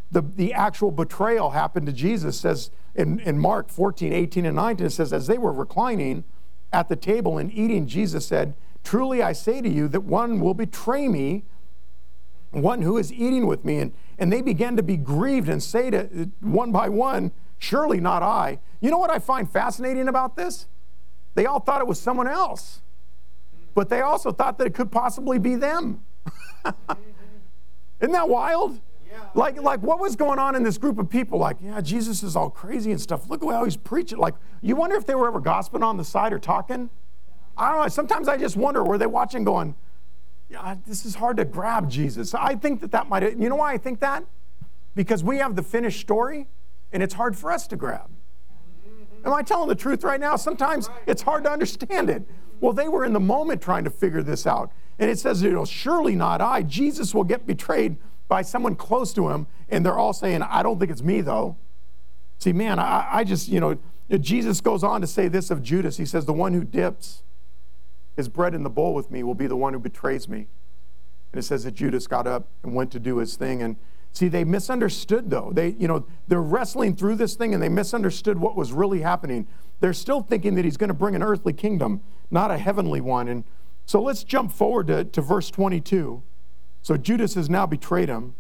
the, the actual betrayal happened to Jesus. It says in, in Mark fourteen, eighteen, and nineteen, it says, as they were reclining at the table and eating, Jesus said, truly I say to you that one will betray me, one who is eating with me. And, and they began to be grieved and say to one by one, surely not I. You know what I find fascinating about this? They all thought it was someone else, but they also thought that it could possibly be them. Isn't that wild? Yeah. Like, like what was going on in this group of people? Like, yeah, Jesus is all crazy and stuff. Look at how he's preaching. Like, you wonder if they were ever gossiping on the side or talking? I don't know. Sometimes I just wonder, were they watching going, yeah, this is hard to grab Jesus. I think that that might, you know why I think that? Because we have the finished story and it's hard for us to grab. Am I telling the truth right now? Sometimes it's hard to understand it. Well, they were in the moment trying to figure this out. And it says, you know, surely not I. Jesus will get betrayed by someone close to him. And they're all saying, I don't think it's me, though. See, man, I, I just, you know, Jesus goes on to say this of Judas. He says, the one who dips his bread in the bowl with me will be the one who betrays me. And it says that Judas got up and went to do his thing. And see, they misunderstood, though. They, you know, they're wrestling through this thing, and they misunderstood what was really happening. They're still thinking that he's going to bring an earthly kingdom, not a heavenly one. And so let's jump forward to, to verse twenty-two. So Judas has now betrayed him.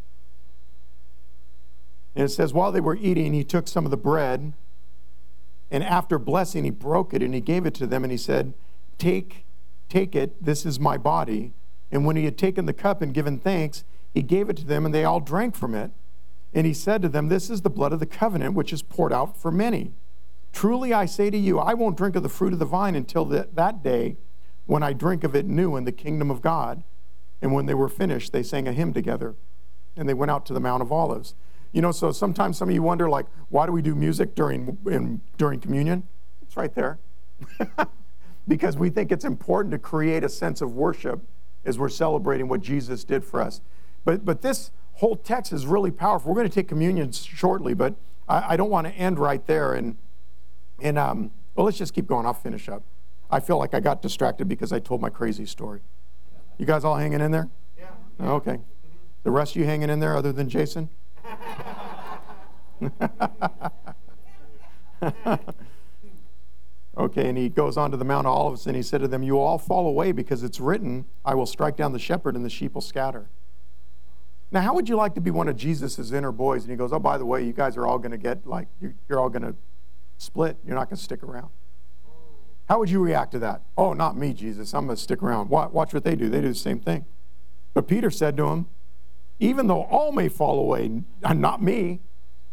And it says, while they were eating, he took some of the bread, and after blessing, he broke it, and he gave it to them, and he said, take, take it, this is my body. And when he had taken the cup and given thanks, he gave it to them, and they all drank from it. And he said to them, this is the blood of the covenant, which is poured out for many. Truly I say to you, I won't drink of the fruit of the vine until that, that day when I drink of it new in the kingdom of God. And when they were finished, they sang a hymn together, and they went out to the Mount of Olives. You know, so sometimes some of you wonder, like, why do we do music during, in, during communion? It's right there. Because we think it's important to create a sense of worship as we're celebrating what Jesus did for us. But but this whole text is really powerful. We're going to take communion shortly, but I, I don't want to end right there. And, and um, well, let's just keep going. I'll finish up. I feel like I got distracted because I told my crazy story. You guys all hanging in there? Yeah. Okay. The rest of you hanging in there other than Jason? Okay, and he goes on to the Mount of Olives, and he said to them, you will all fall away because it's written, I will strike down the shepherd and the sheep will scatter. Now, how would you like to be one of Jesus' inner boys? And he goes, oh, by the way, you guys are all going to get, like, you're, you're all going to split. You're not going to stick around. How would you react to that? Oh, not me, Jesus. I'm going to stick around. Watch, watch what they do. They do the same thing. But Peter said to him, even though all may fall away, not me.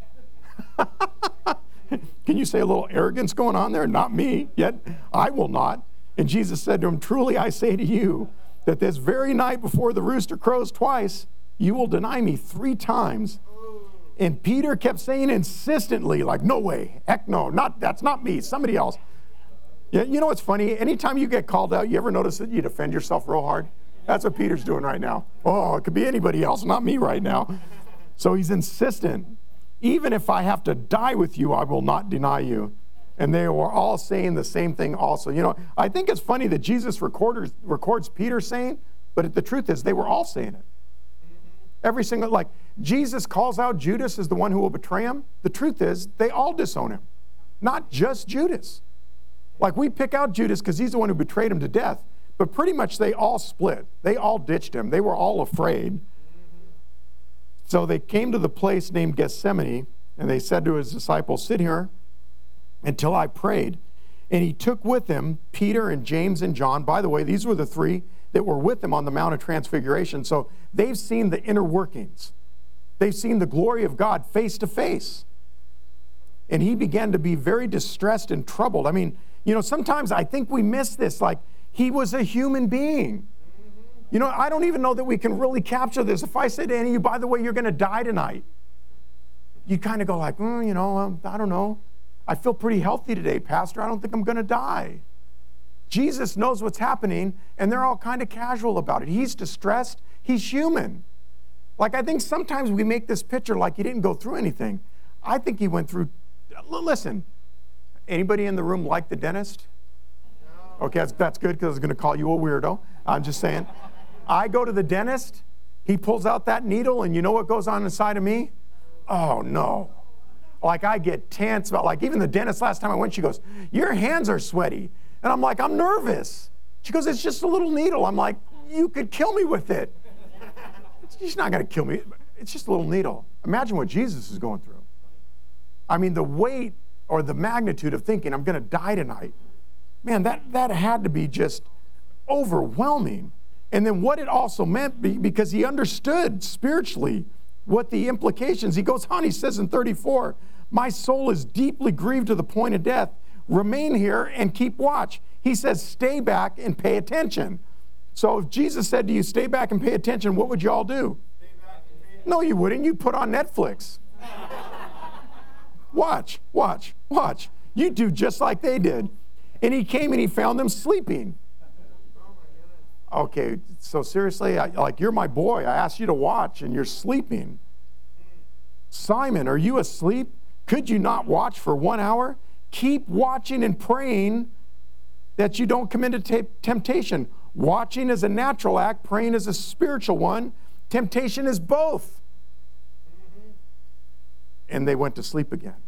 Can you say a little arrogance going on there? Not me, yet I will not. And Jesus said to him, truly I say to you, that this very night before the rooster crows twice, you will deny me three times. And Peter kept saying insistently, like, no way, heck no, not that's not me, somebody else. Yeah, you know what's funny? Anytime you get called out, you ever notice that you defend yourself real hard? That's what Peter's doing right now. Oh, it could be anybody else, not me right now. So he's insistent. Even if I have to die with you, I will not deny you. And they were all saying the same thing also. You know, I think it's funny that Jesus records, records Peter saying, but the truth is they were all saying it. Every single, like, Jesus calls out Judas as the one who will betray him. The truth is they all disown him, not just Judas. Like, we pick out Judas because he's the one who betrayed him to death, but pretty much they all split. They all ditched him. They were all afraid. So they came to the place named Gethsemane, and they said to his disciples, sit here until I prayed. And he took with him Peter and James and John. By the way, these were the three that were with him on the Mount of Transfiguration. So they've seen the inner workings. They've seen the glory of God face to face. And he began to be very distressed and troubled. I mean, you know, sometimes I think we miss this. Like, he was a human being. You know, I don't even know that we can really capture this. If I said to any of you, by the way, you're going to die tonight, you kind of go like, mm, you know, um, I don't know. I feel pretty healthy today, Pastor. I don't think I'm going to die. Jesus knows what's happening, and they're all kind of casual about it. He's distressed. He's human. Like, I think sometimes we make this picture like he didn't go through anything. I think he went through, listen, anybody in the room like the dentist? Okay, that's, that's good because I was going to call you a weirdo. I'm just saying. I go to the dentist, he pulls out that needle, and you know what goes on inside of me? oh no. Like I get tense about, like even the dentist last time I went, she goes, your hands are sweaty. And I'm like, I'm nervous. She goes, it's just a little needle. I'm like, you could kill me with it. She's not going to kill me. It's just a little needle. Imagine what Jesus is going through. I mean, the weight or the magnitude of thinking, I'm going to die tonight. Man, that, that had to be just overwhelming. And then what it also meant, because he understood spiritually what the implications. He goes on, he says in thirty-four, my soul is deeply grieved to the point of death. Remain here and keep watch. He says, stay back and pay attention. So if Jesus said to you, stay back and pay attention, what would you all do? No, you wouldn't. You'd put on Netflix. Watch, watch, watch. You do just like they did. And he came and he found them sleeping. Okay, so seriously, I, like you're my boy. I asked you to watch and you're sleeping. Simon, are you asleep? Could you not watch for one hour? Keep watching and praying that you don't come into t- temptation. Watching is a natural act. Praying is a spiritual one. Temptation is both. And they went to sleep again.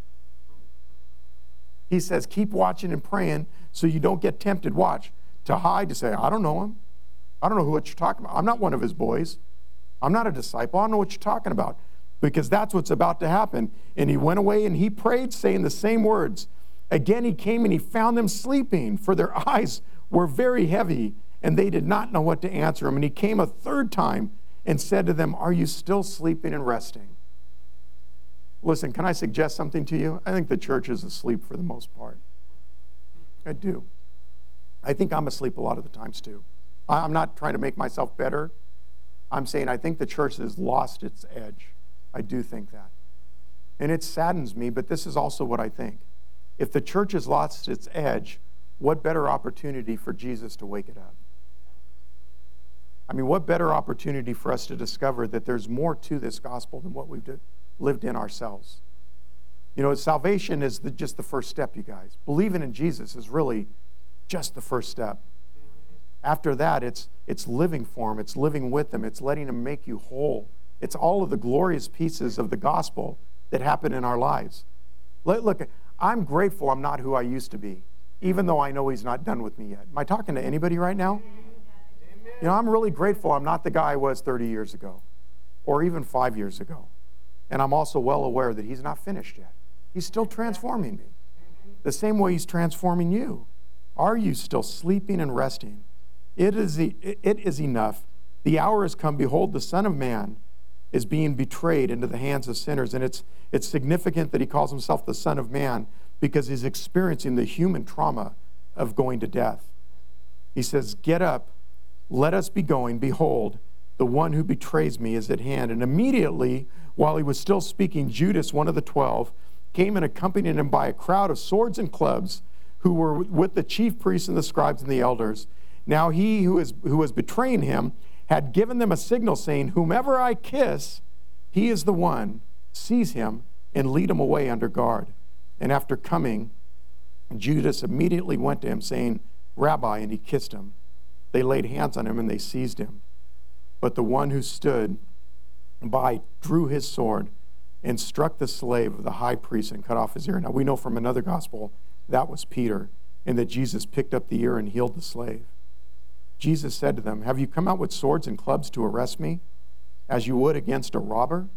He says, keep watching and praying so you don't get tempted. Watch. To hide, to say, I don't know him. I don't know who what you're talking about. I'm not one of his boys. I'm not a disciple. I don't know what you're talking about. Because that's what's about to happen. And he went away and he prayed, saying the same words. Again, he came and he found them sleeping, for their eyes were very heavy, and they did not know what to answer him. And he came a third time and said to them, are you still sleeping and resting? Listen, can I suggest something to you? I think the church is asleep for the most part. I do. I think I'm asleep a lot of the times too. I'm not trying to make myself better. I'm saying I think the church has lost its edge. I do think that. And it saddens me, but this is also what I think. If the church has lost its edge, what better opportunity for Jesus to wake it up? I mean, what better opportunity for us to discover that there's more to this gospel than what we've did, lived in ourselves? You know, salvation is the, just the first step, you guys. Believing in Jesus is really just the first step. After that, it's it's living for him. It's living with him. It's letting him make you whole. It's all of the glorious pieces of the gospel that happen in our lives. Look, look, I'm grateful I'm not who I used to be, even though I know he's not done with me yet. Am I talking to anybody right now? You know, I'm really grateful I'm not the guy I was thirty years ago or even five years ago. And I'm also well aware that he's not finished yet. He's still transforming me. The same way he's transforming you. Are you still sleeping and resting? It is, it is enough. The hour has come. Behold, the Son of Man is being betrayed into the hands of sinners. And it's, it's significant that he calls himself the Son of Man because he's experiencing the human trauma of going to death. He says, get up, let us be going. Behold, the one who betrays me is at hand. And immediately, while he was still speaking, Judas, one of the twelve, came and accompanied him by a crowd of swords and clubs who were with the chief priests and the scribes and the elders. Now he who is who was betraying him had given them a signal saying, whomever I kiss, he is the one. Seize him and lead him away under guard. And after coming, Judas immediately went to him saying, Rabbi, and he kissed him. They laid hands on him and they seized him. But the one who stood by drew his sword and struck the slave of the high priest and cut off his ear. Now we know from another gospel that was Peter, and that Jesus picked up the ear and healed the slave. Jesus said to them, have you come out with swords and clubs to arrest me as you would against a robber?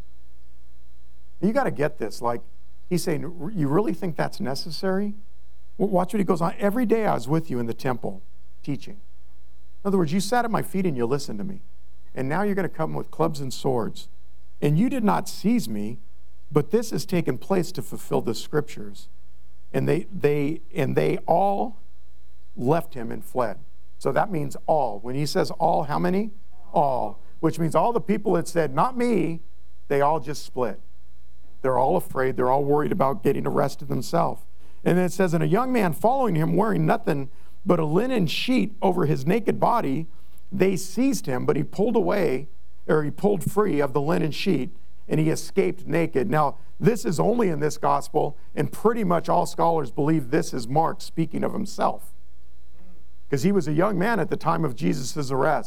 You got to get this. Like, he's saying, you really think that's necessary? Well, watch what he goes on. Every day I was with you in the temple teaching. In other words, you sat at my feet and you listened to me. And now you're going to come with clubs and swords. And you did not seize me, but this has taken place to fulfill the scriptures. And they, they, and they all left him and fled. So that means all. When he says all, how many? All. Which means all the people that said, not me, they all just split. They're all afraid. They're all worried about getting arrested themselves. And then it says, and a young man following him, wearing nothing but a linen sheet over his naked body, they seized him, but he pulled away, or he pulled free of the linen sheet, and he escaped naked. Now, this is only in this gospel, and pretty much all scholars believe this is Mark speaking of himself. Because he was a young man at the time of Jesus' arrest.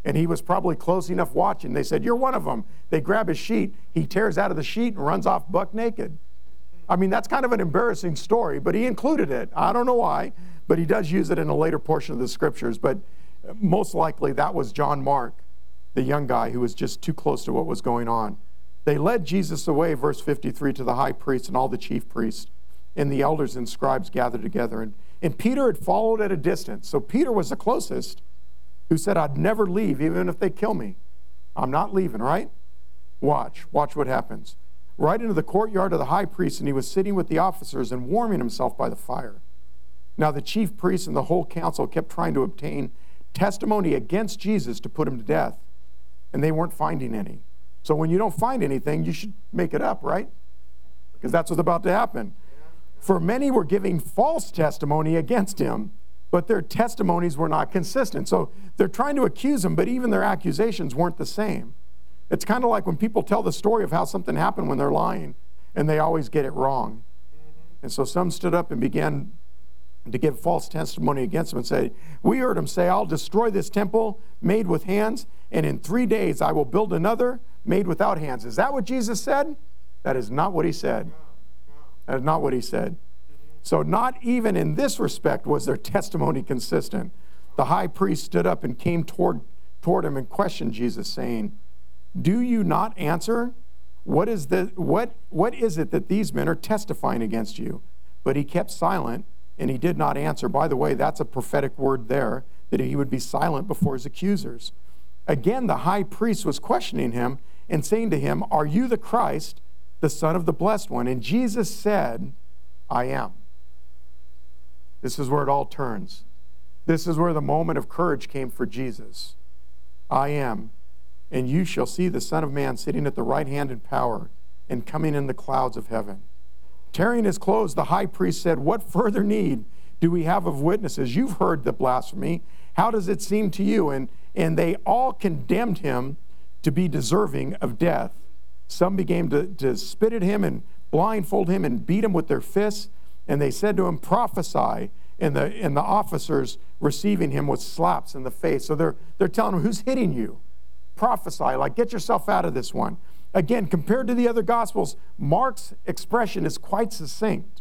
And he was probably close enough watching. They said, you're one of them. They grab his sheet. He tears out of the sheet and runs off buck naked. I mean, that's kind of an embarrassing story, but he included it. I don't know why, but he does use it in a later portion of the scriptures. But most likely that was John Mark, the young guy who was just too close to what was going on. They led Jesus away, verse fifty-three, to the high priest and all the chief priests, and the elders and scribes gathered together. And, and Peter had followed at a distance. So Peter was the closest, who said, I'd never leave, even if they kill me. I'm not leaving, right? Watch. Watch what happens. Right into the courtyard of the high priest, and he was sitting with the officers and warming himself by the fire. Now the chief priests and the whole council kept trying to obtain testimony against Jesus to put him to death, and they weren't finding any. So when you don't find anything, you should make it up, right? Because that's what's about to happen. For many were giving false testimony against him, but their testimonies were not consistent. So they're trying to accuse him, but even their accusations weren't the same. It's kind of like when people tell the story of how something happened when they're lying, and they always get it wrong. And so some stood up and began to give false testimony against him and say, we heard him say, I'll destroy this temple made with hands, and in three days I will build another made without hands. Is that what Jesus said? That is not what he said. That is not what he said. So not even in this respect was their testimony consistent. The high priest stood up and came toward, toward him and questioned Jesus, saying, do you not answer? What is, the, what, what is it that these men are testifying against you? But he kept silent, and he did not answer. By the way, that's a prophetic word there, that he would be silent before his accusers. Again, the high priest was questioning him and saying to him, are you the Christ, the Son of the Blessed One? And Jesus said, I am. This is where it all turns. This is where the moment of courage came for Jesus. I am, and you shall see the Son of Man sitting at the right hand in power and coming in the clouds of heaven. Tearing his clothes, the high priest said, what further need do we have of witnesses? You've heard the blasphemy. How does it seem to you? And, and they all condemned him to be deserving of death. Some began to, to spit at him and blindfold him and beat him with their fists. And they said to him, prophesy. And the, and the officers receiving him with slaps in the face. So they're, they're telling him, who's hitting you? Prophesy, like get yourself out of this one. Again, compared to the other Gospels, Mark's expression is quite succinct.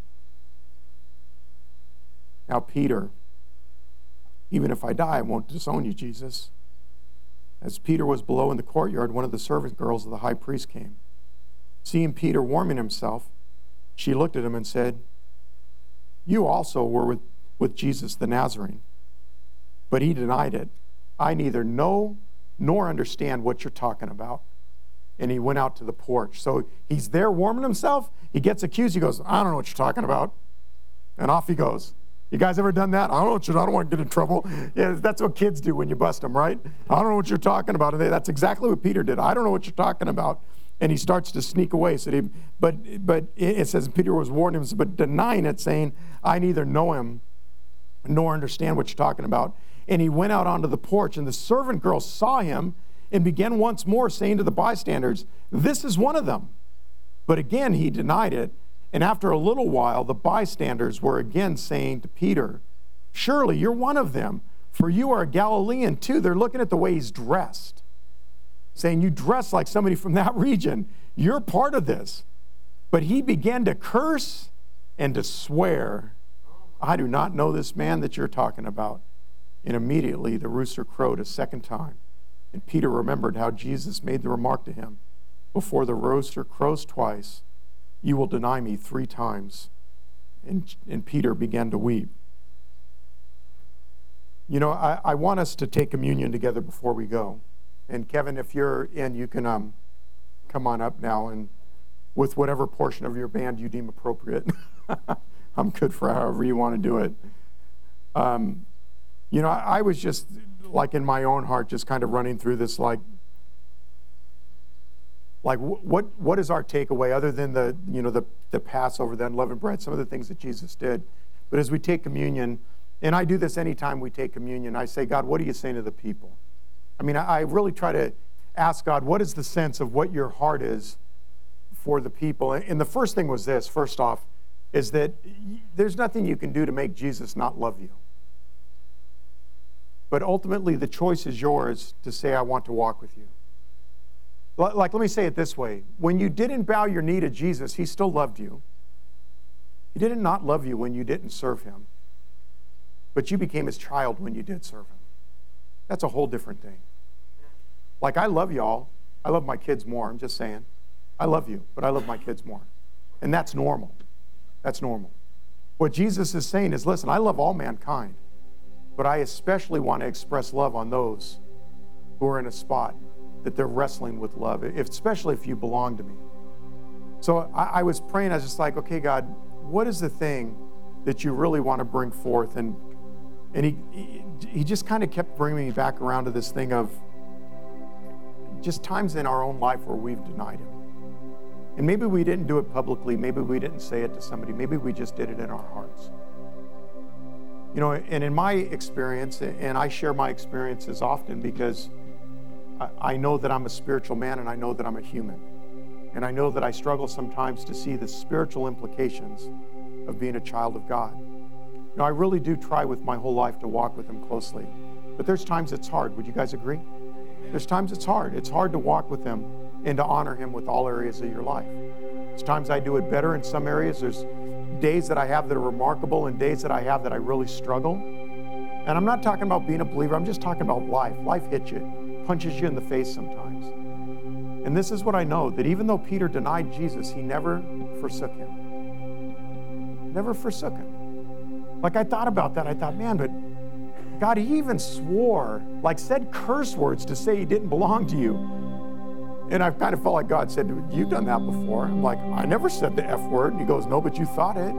Now, Peter, even if I die, I won't disown you, Jesus. As Peter was below in the courtyard, one of the servant girls of the high priest came. Seeing Peter warming himself, she looked at him and said, you also were with, with Jesus the Nazarene. But he denied it. I neither know nor understand what you're talking about. And he went out to the porch. So he's there warming himself. He gets accused. He goes, I don't know what you're talking about. And off he goes. You guys ever done that? I don't know what you're, I don't want to get in trouble. Yeah, that's what kids do when you bust them, right? I don't know what you're talking about. And they, that's exactly what Peter did. I don't know what you're talking about. And he starts to sneak away. So he, but but it says Peter was warning him, but denying it, saying, I neither know him nor understand what you're talking about. And he went out onto the porch, and the servant girl saw him and began once more saying to the bystanders, this is one of them. But again, he denied it. And after a little while, the bystanders were again saying to Peter, surely you're one of them, for you are a Galilean too. They're looking at the way he's dressed, saying, you dress like somebody from that region. You're part of this. But he began to curse and to swear, I do not know this man that you're talking about. And immediately the rooster crowed a second time. And Peter remembered how Jesus made the remark to him, before the rooster crows twice, you will deny me three times. And, and Peter began to weep. You know, I, I want us to take communion together before we go. And Kevin, if you're in, you can um, come on up now, and with whatever portion of your band you deem appropriate. I'm good for however you want to do it. Um, you know, I, I was just, like in my own heart, just kind of running through this, like, like what what is our takeaway other than the, you know, the, the Passover, the unleavened bread, some of the things that Jesus did. But as we take communion, and I do this anytime we take communion, I say, God, what are you saying to the people? I mean, I, I really try to ask God, what is the sense of what your heart is for the people? And the first thing was this, first off, is that there's nothing you can do to make Jesus not love you. But ultimately, the choice is yours to say, I want to walk with you. Like, let me say it this way. When you didn't bow your knee to Jesus, he still loved you. He didn't not love you when you didn't serve him. But you became his child when you did serve him. That's a whole different thing. Like, I love y'all. I love my kids more. I'm just saying. I love you, but I love my kids more. And that's normal. That's normal. What Jesus is saying is, listen, I love all mankind, but I especially want to express love on those who are in a spot that they're wrestling with love, if, especially if you belong to me. So I, I was praying, I was just like, okay, God, what is the thing that you really want to bring forth? And and he, he, he just kind of kept bringing me back around to this thing of just times in our own life where we've denied him. And maybe we didn't do it publicly, maybe we didn't say it to somebody, maybe we just did it in our hearts. You know, and in my experience, and I share my experiences often because I know that I'm a spiritual man and I know that I'm a human. And I know that I struggle sometimes to see the spiritual implications of being a child of God. You know, I really do try with my whole life to walk with him closely. But there's times it's hard. Would you guys agree? There's times it's hard. It's hard to walk with him and to honor him with all areas of your life. There's times I do it better in some areas. There's days that I have that are remarkable and days that I have that I really struggle. And I'm not talking about being a believer. I'm just talking about life. Life hits you, punches you in the face sometimes. And this is what I know, that even though Peter denied Jesus, he never forsook him. Never forsook him. Like I thought about that, I thought, man, but God, he even swore, like said curse words to say he didn't belong to you. And I kind of felt like God said, you've done that before. I'm like, I never said the F word. And he goes, no, but you thought it.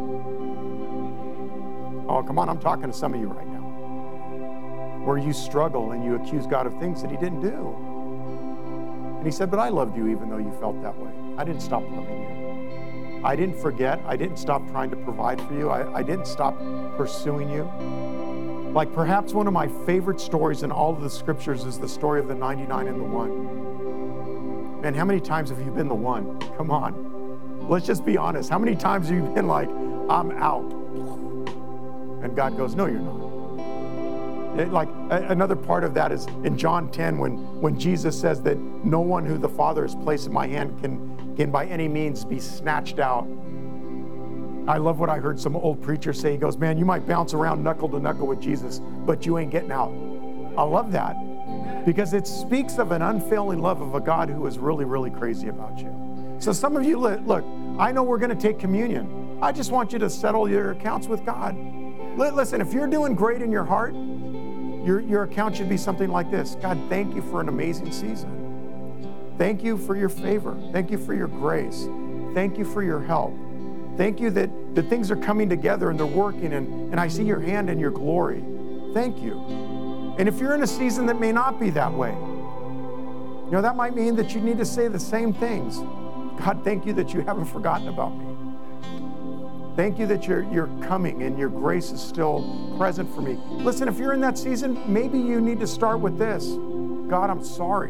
Oh, come on, I'm talking to some of you right now. Where you struggle and you accuse God of things that he didn't do. And he said, but I loved you even though you felt that way. I didn't stop loving you. I didn't forget. I didn't stop trying to provide for you. I, I didn't stop pursuing you. Like perhaps one of my favorite stories in all of the scriptures is the story of the ninety-nine and the one. Man, how many times have you been the one? Come on. Let's just be honest. How many times have you been like, I'm out? And God goes, no, you're not. It, like a, another part of that is in John ten when, when Jesus says that no one who the Father has placed in my hand can, can by any means be snatched out. I love what I heard some old preacher say. He goes, man, you might bounce around knuckle to knuckle with Jesus, but you ain't getting out. I love that because it speaks of an unfailing love of a God who is really, really crazy about you. So some of you, look, I know we're going to take communion. I just want you to settle your accounts with God. Listen, if you're doing great in your heart, Your, your account should be something like this. God, thank you for an amazing season. Thank you for your favor. Thank you for your grace. Thank you for your help. Thank you that, that things are coming together and they're working and, and I see your hand and your glory. Thank you. And if you're in a season that may not be that way, you know, that might mean that you need to say the same things. God, thank you that you haven't forgotten about me. Thank you that you're, you're coming and your grace is still present for me. Listen, if you're in that season, maybe you need to start with this. God, I'm sorry.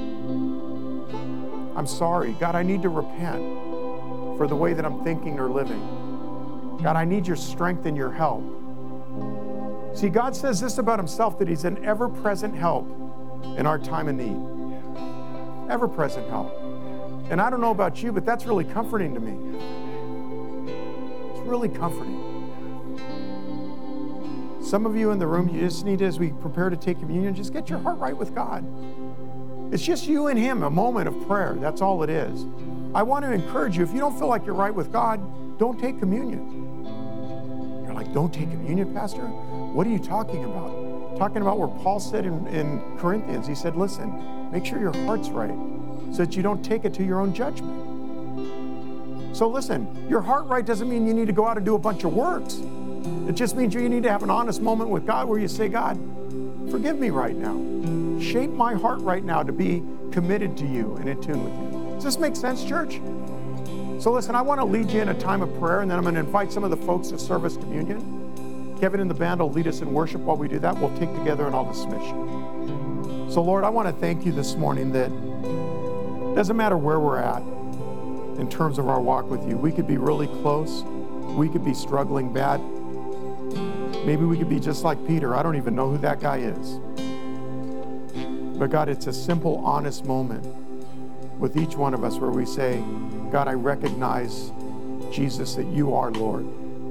I'm sorry. God, I need to repent for the way that I'm thinking or living. God, I need your strength and your help. See, God says this about himself, that he's an ever-present help in our time of need. Ever-present help. And I don't know about you, but that's really comforting to me. Really comforting. Some of you in the room, you just need to, as we prepare to take communion, just get your heart right with God. It's just you and him, a moment of prayer. That's all it is. I want to encourage you, if you don't feel like you're right with God, don't take communion. You're like, don't take communion, Pastor? What are you talking about? Talking about where Paul said in, in Corinthians, he said, listen, make sure your heart's right so that you don't take it to your own judgment. So listen, your heart right doesn't mean you need to go out and do a bunch of works. It just means you need to have an honest moment with God where you say, God, forgive me right now. Shape my heart right now to be committed to you and in tune with you. Does this make sense, church? So listen, I want to lead you in a time of prayer, and then I'm going to invite some of the folks to serve us communion. Kevin and the band will lead us in worship. While we do that, we'll take together and I'll dismiss you. So Lord, I want to thank you this morning that it doesn't matter where we're at in terms of our walk with you. We could be really close. We could be struggling bad. Maybe we could be just like Peter. I don't even know who that guy is. But God, it's a simple, honest moment with each one of us where we say, God, I recognize, Jesus, that you are Lord.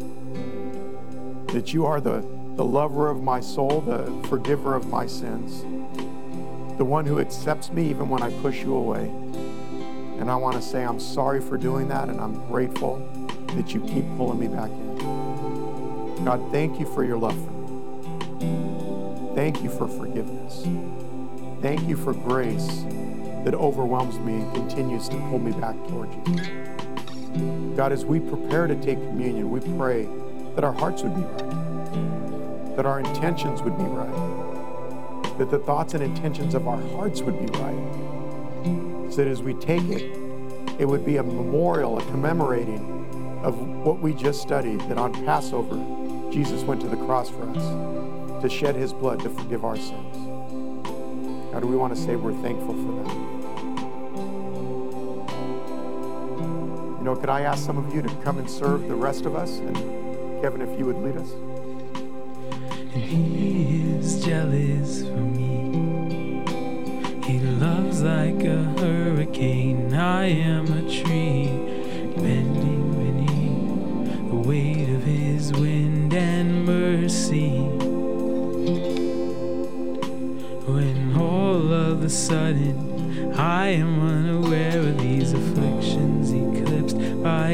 That you are the, the lover of my soul, the forgiver of my sins, the one who accepts me even when I push you away. And I want to say I'm sorry for doing that, and I'm grateful that you keep pulling me back in. God, thank you for your love for me. Thank you for forgiveness. Thank you for grace that overwhelms me and continues to pull me back toward you. God, as we prepare to take communion, we pray that our hearts would be right, that our intentions would be right, that the thoughts and intentions of our hearts would be right, so that as we take it, it would be a memorial, a commemorating of what we just studied, that on Passover, Jesus went to the cross for us to shed his blood to forgive our sins. God, we want to say we're thankful for that. You know, could I ask some of you to come and serve the rest of us? And Kevin, if you would lead us. And he is jealous for me. He loves like a hurricane. I am a tree bending beneath the weight of his wind and mercy. When all of a sudden I am unaware